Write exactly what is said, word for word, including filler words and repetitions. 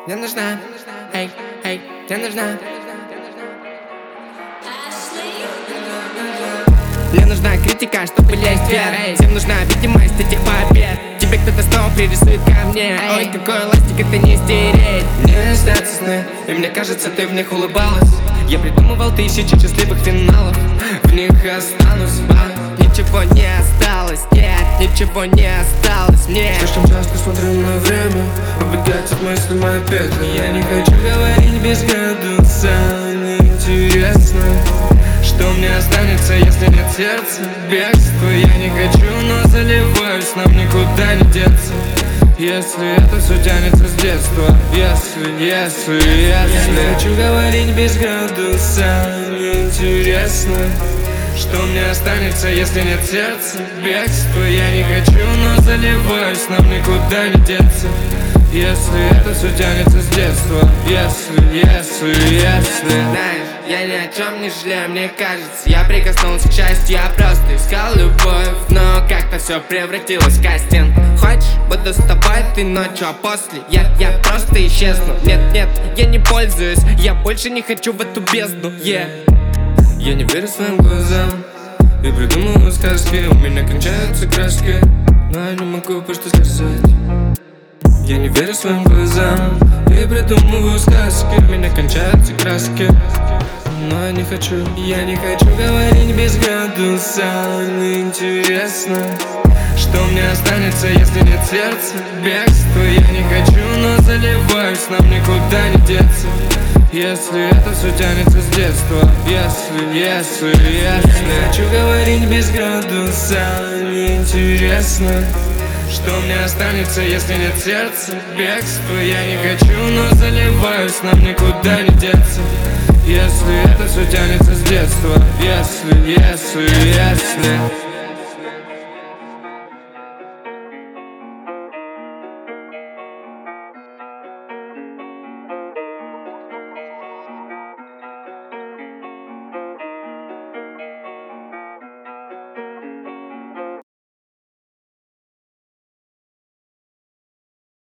Мне нужна, эй, эй, мне нужна. Мне нужна критика, чтобы лезть вверх. Всем нужна видимость этих побед. Тебе кто-то снова пририсует ко мне. Ой, какой ластик, это не стереть. Мне снятся сны, и мне кажется, ты в них улыбалась. Я придумывал тысячи счастливых финалов. В них останусь, а ничего не осталось. Нет, ничего не осталось мне. Слишком часто смотрю на время, убегать от мысли мои петли. Я не хочу говорить без градуса. Неинтересно, что мне останется, если нет сердца? Бегство я не хочу, но заливаюсь, нам никуда не деться. Если это все тянется с детства. Если, если, если я не хочу говорить без градуса. Неинтересно, что мне останется, если нет сердца? Бегство я не хочу, но заливаюсь, нам никуда не деться. Если это все тянется с детства. Если, если, если Знаешь, я ни о чем не жалею, мне кажется. Я прикоснулся к счастью, я просто искал любовь. Но как-то все превратилось в кастинг. Хочешь, буду с тобой ты ночью, а после я, я просто исчезну. Нет, нет, я не пользуюсь, я больше не хочу в эту бездну, yeah. Я не верю своим глазам и придумываю сказки. У меня кончаются краски, но я не могу просто сказать. Я не верю своим глазам и придумываю сказки. У меня кончаются краски, но я не хочу. Я не хочу говорить без градуса. Неинтересно, что мне останется, если нет сердца? Бегство я не хочу, но заливаюсь, нам никуда не деться. Если это все тянется с детства. Если, если, если не хочу говорить без градуса. Неинтересно, что мне останется, если нет сердца? Бегство я не хочу, но заливаюсь, нам никуда не деться. Если это все тянется с детства. Если, если, если